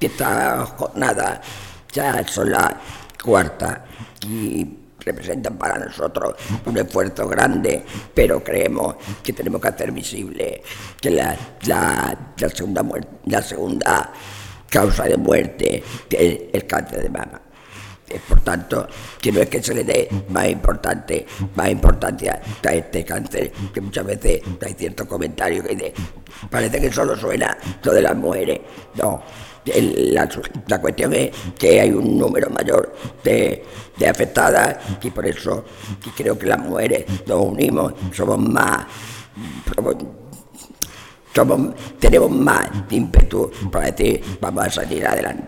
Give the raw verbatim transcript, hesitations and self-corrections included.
que esta jornada ya son la cuarta y representan para nosotros un esfuerzo grande, pero creemos que tenemos que hacer visible que la, la, la, segunda, muerte, la segunda causa de muerte es el cáncer de mama. Por tanto, que no es que se le dé más importante, más importancia a este cáncer, que muchas veces hay ciertos comentarios que dicen, parece que solo suena lo de las mujeres. No, la, la cuestión es que hay un número mayor de, de afectadas y por eso y creo que las mujeres nos unimos, somos más, somos, somos, tenemos más ímpetu para decir vamos a salir adelante.